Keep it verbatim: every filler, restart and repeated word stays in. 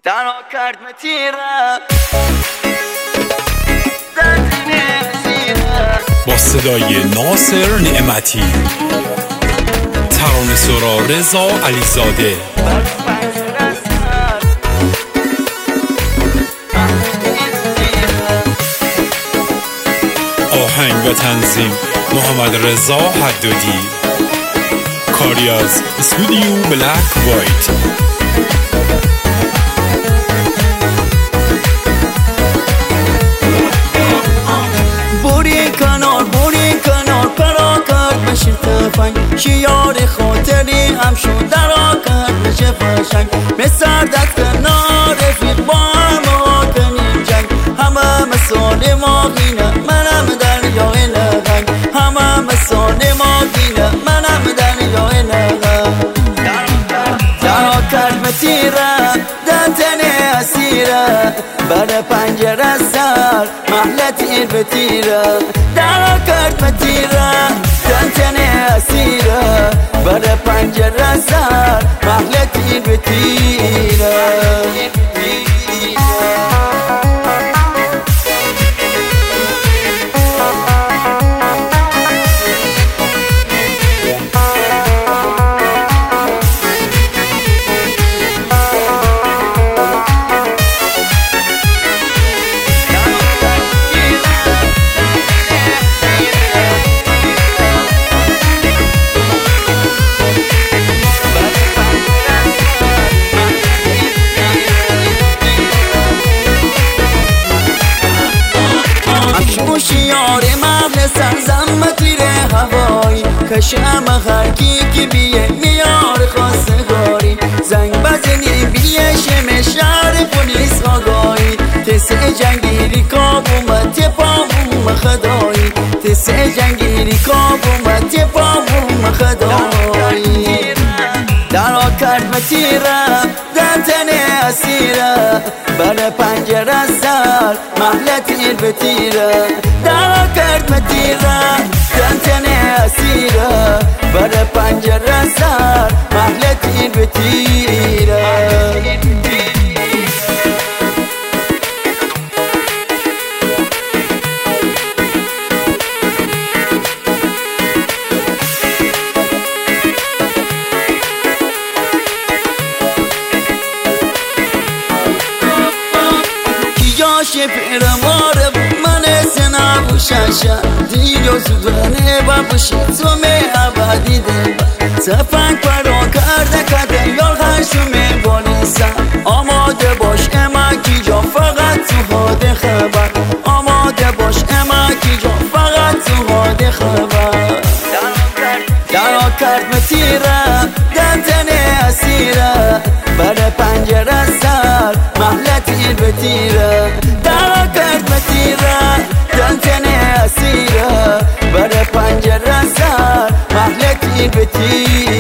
درا کرد متیره با صدای ناصر نعمتی، ترانه سرا رضا علیزاده، آهنگ و تنظیم محمد رضا حدادی، کاری از استودیو بلک وایت. بوری کنار بوری کنار پرا کرد بشیر تفنگ، شیار خاطری هم شد درا کرد بشه فشنگ. مسردت کنار رفیق با هم کنیم جنگ، همه مسال ما گینه منم دریای نغنگ، همه مسال ما گینه منم دریای نغنگ. درا کرد متیره دتنه اسیره، بر پنجره سر محل تیر به تیره. درا کرد متیره دتنه اسیره، بر پنجره سر محل تیر به تیره. شیار محل سرزم تیر هوایی، کشم خرکی که بیه میار خواستگاری. زنگ بزنی بیه شم شهر پلیس آگاهی، تسه جنگیری کابومت پامون خدایی، تسه جنگیری کابومت پامون خدایی. درا کرد متیره دتنه اسیره، بر پنجره سر محل تیر به تیره. درا کرد متیره دتنه اسیره، بر پنجره سر محل تیر به تیره. شپر مارب من سنا بوشاشا دیو سودانه با بوشی تو می آبادی دل سفنگ پرو کرده کده یال خشم پلیسا. آماده باش اما کی جا فقط تو حاد خبر، آماده باش اما کی جا فقط تو حاد خبر. درا کرد متیره دتنه اسیره، بر پنجره سر محل تیر به تیره. درا کرد متیره دتنه اسیره، بر پنجره سر محل تیر به تیره.